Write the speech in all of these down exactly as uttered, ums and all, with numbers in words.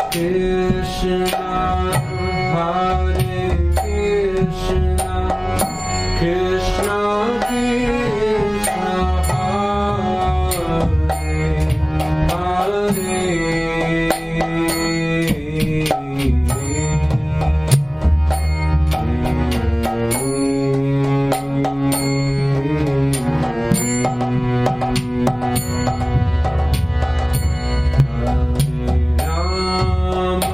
Ram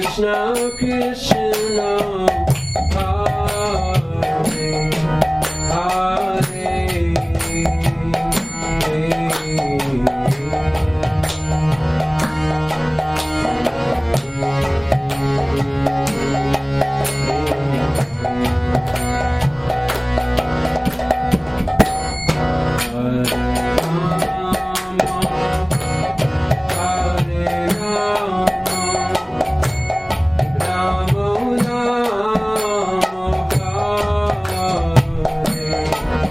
Hare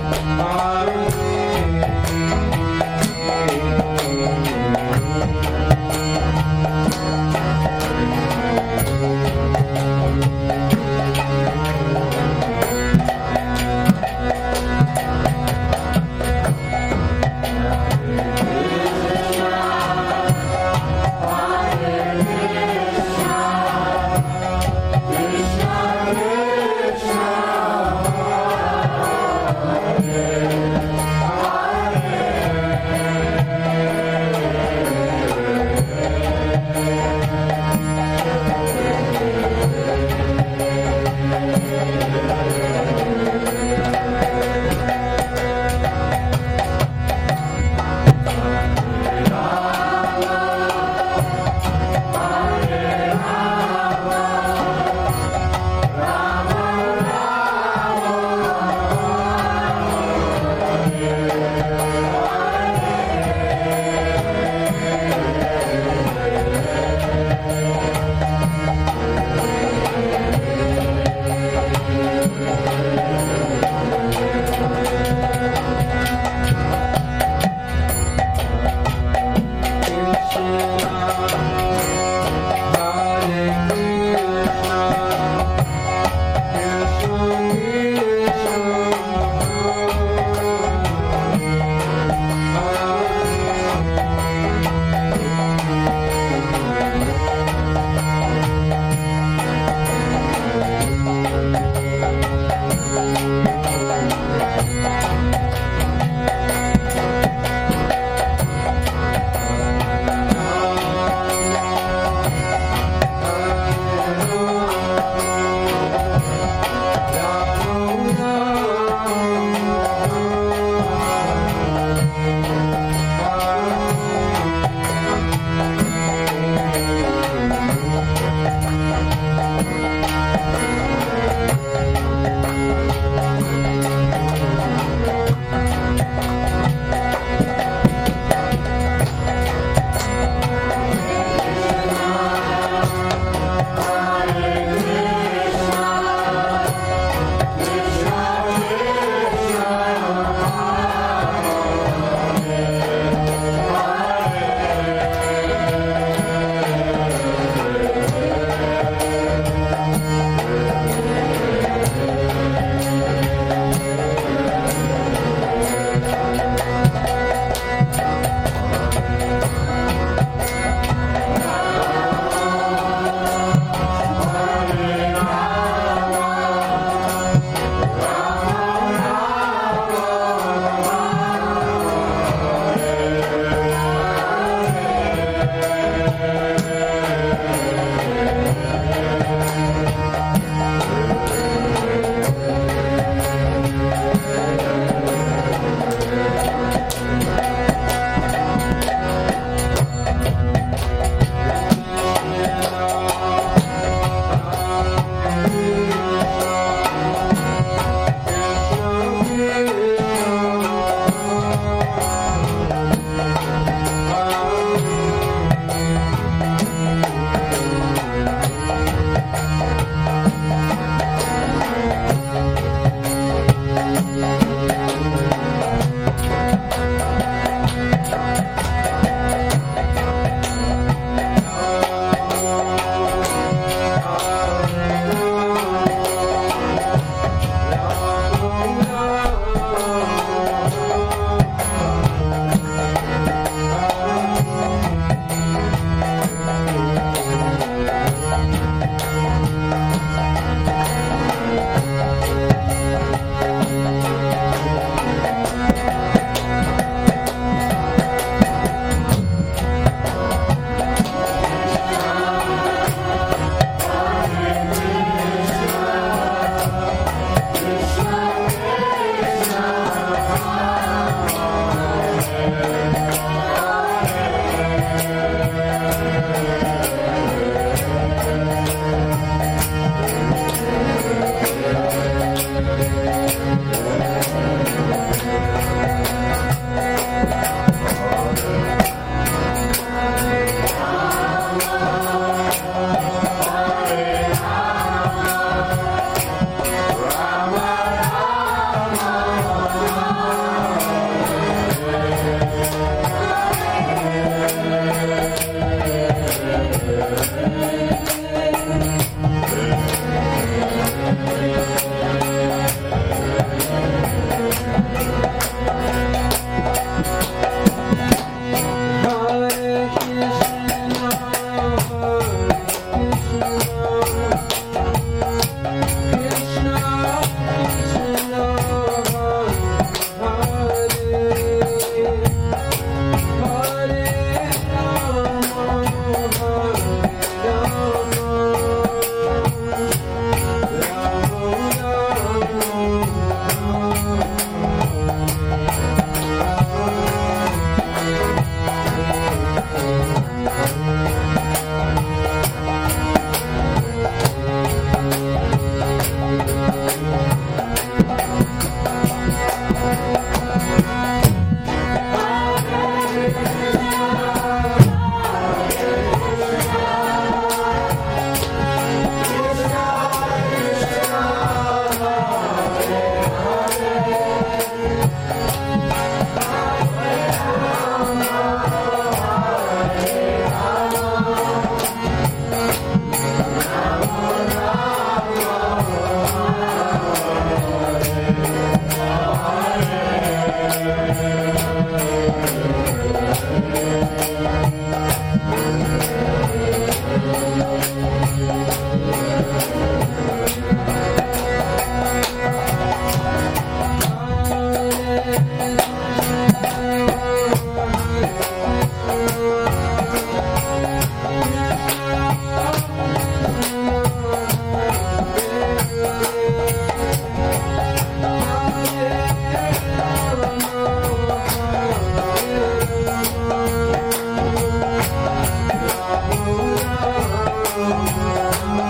Oh,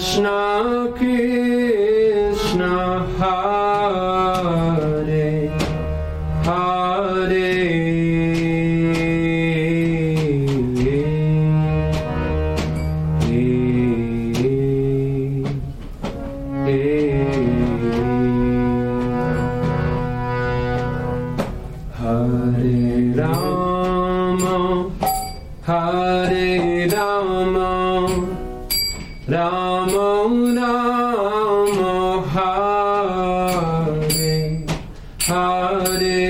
Krishna, Hare Hare, Hare Rama, Hare Rama, Rama Rama, Hare Hare,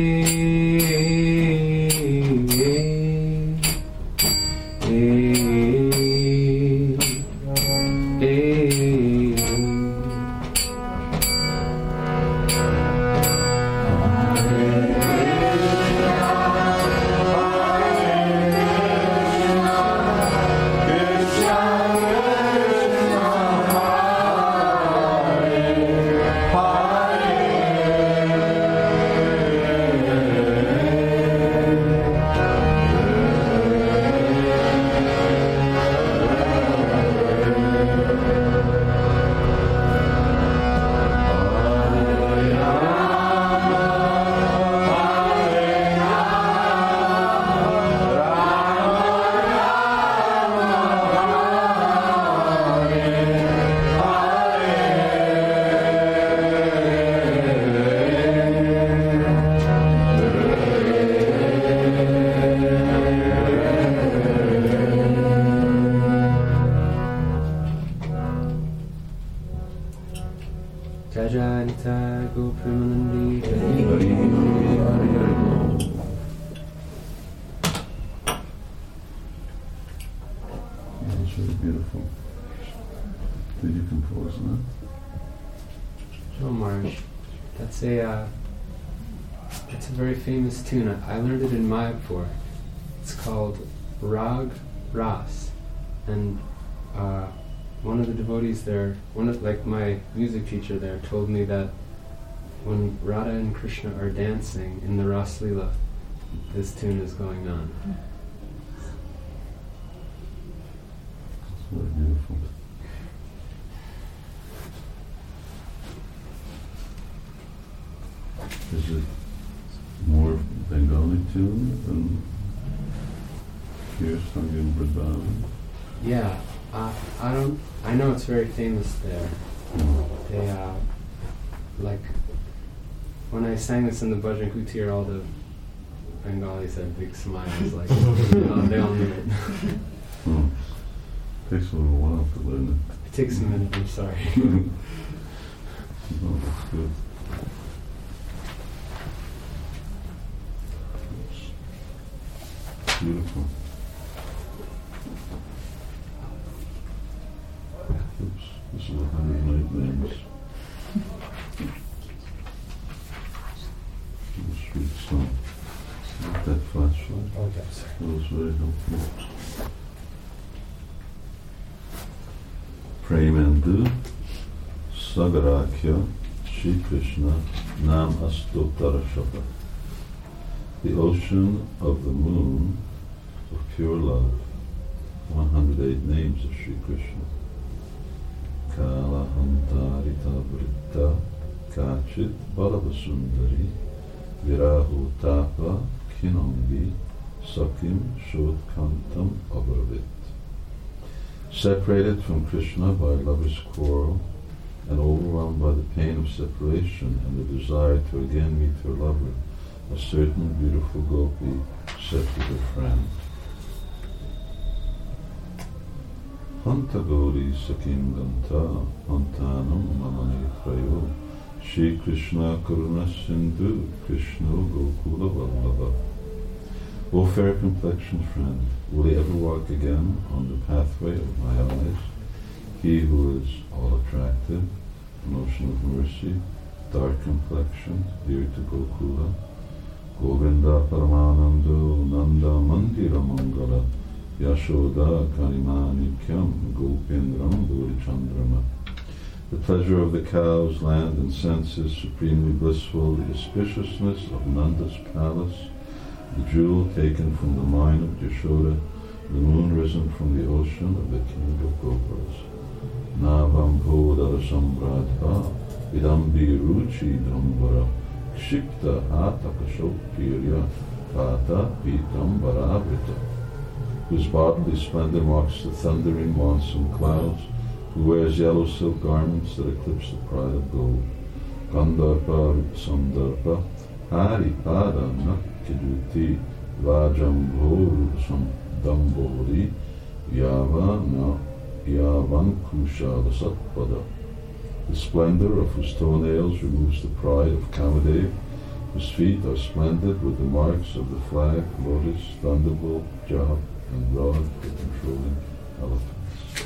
Jajanita Gopramanandi. That's really beautiful. Did you compose that? Oh, Marge, that's a uh, it's a very famous tune. I, I learned it in Mayapur. It's called Rag Ras, and uh, one of the devotees there, one of like my music teacher there, told me that when Radha and Krishna are dancing in the Ras Leela, this tune is going on. It's very beautiful. Is it more Bengali tune than here sung in Vrindavan? Yeah, uh, I don't. I know it's very famous there. They uh, like when I sang this in the Bhajan Kutir, all the Bengalis had big smiles. Like uh, they all knew it. Oh. Takes a little while to learn it. It takes a minute. I'm sorry. Oh, that's good. It's beautiful. Oops, this is a hundred and eight names. Let's read some. Not that flashlight. Oh, yes. That was very helpful. Premandu Sagarakya Shri Krishna Nam Astottara Shaka. The ocean of the moon of pure love, one hundred eight names of Shri Krishna. Kala Hantarita Vritta Kachit Balavasundari Virahu Tapa Kinambi Sakim Shodkantam Abravit. Separated from Krishna by lover's quarrel and overwhelmed by the pain of separation and the desire to again meet her lover, a certain beautiful gopi said to her friend, Hanta Gauri Sakim Ganta Hantanam Mamani Prayo Shri Krishna Karuna Sindhu Krishna Gokula Vallabha. O fair complexioned friend, will he ever walk again on the pathway of my eyes? He who is all attractive, an ocean of mercy, dark complexioned, dear to Gokula, Govinda Paramanando Nanda Mandira Mangala Yashoda Karimani Kyam Gopindram Gauri Chandrama. The pleasure of the cows, land and senses, supremely blissful, the auspiciousness of Nanda's palace, the jewel taken from the mine of Yashoda, the moon risen from the ocean of the king of Gopas. Navam Bodara Sambradha Vidambi Ruchi Dambara Kshipta Hatakashopirya Pata Pitambaravrita, whose bodily splendor marks the thundering monsoon clouds, who wears yellow silk garments that eclipse the pride of gold. Gandharpa Sandarpa Haripada Nakiduti Vajambhor Dambori Yavana Yavankushala Satpada, the splendor of whose toenails removes the pride of Kamadev, whose feet are splendid with the marks of the flag, lotus, thunderbolt, jab, and rod for controlling elephants.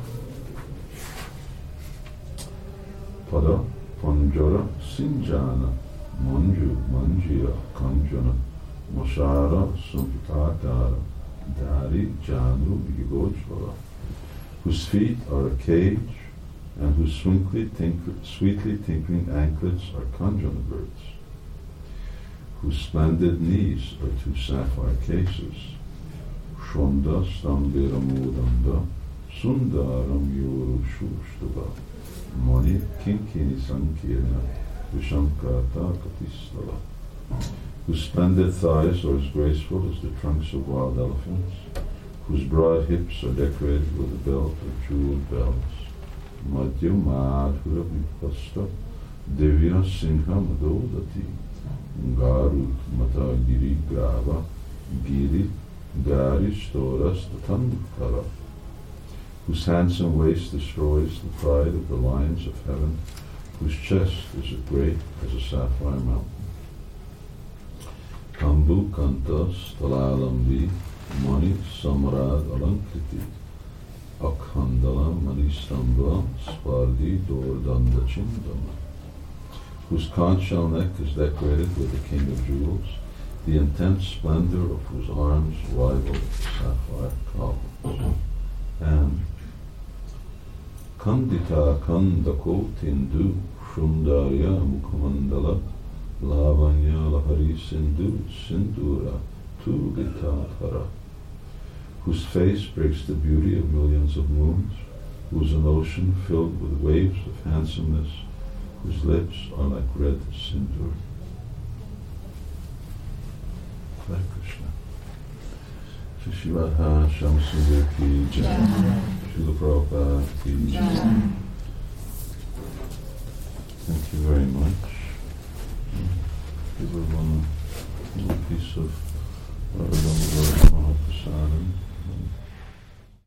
Pada Panjara Sinjana Manju Manjira Kanjana Mashara Sampatara Dari Janu Yugojvala, whose feet are a cage and whose sweetly, tinkle, sweetly tinkling anklets are Kanjana birds, whose splendid knees are two sapphire cases. Shonda Stambiramudanda Sundaram Yuru Shushtava Mani Kinkini Sankirna Vishankata Katistala, whose splendid thighs are as graceful as the trunks of wild elephants, whose broad hips are decorated with a belt of jeweled bells. Madhya Madhura Vipasta Divya Singha Madodati Garu Mata Giri Grava Giri Gari Storas Tatankara, whose handsome waist destroys the pride of the lions of heaven, whose chest is as great as a sapphire mountain. Kambu Kantas Talalambi Mani Samarad Alankriti Akhandala Manistambla Spardi Dordanda Chindama, whose conch shell neck is decorated with the king of jewels, the intense splendor of whose arms rival sapphire columns. And Kandita Kandako Tindu Shundarya Mukhamandala Lavanya Lahari Sindhu Sindura Tulitathara, whose face breaks the beauty of millions of moons, who's an ocean filled with waves of handsomeness, whose lips are like red sindoor. Hare Krishna. Shri Shiva Shamsundar ki jai. Srila Prabhupada ki jai. Thank you very much. Give everyone a little piece of Mahaprasadam.